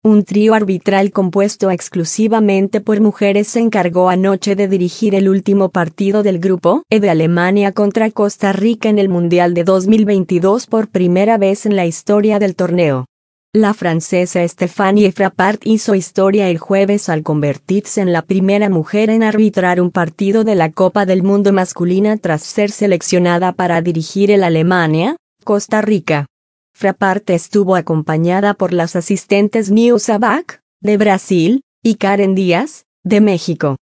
Un trío arbitral compuesto exclusivamente por mujeres se encargó anoche de dirigir el último partido del Grupo E de Alemania contra Costa Rica en el Mundial de 2022 por primera vez en la historia del torneo. La francesa Stéphanie Frappart hizo historia el jueves al convertirse en la primera mujer en arbitrar un partido de la Copa del Mundo masculina tras ser seleccionada para dirigir el Alemania-Costa Rica. Frappart estuvo acompañada por las asistentes Nieusa Bach, de Brasil, y Karen Díaz, de México.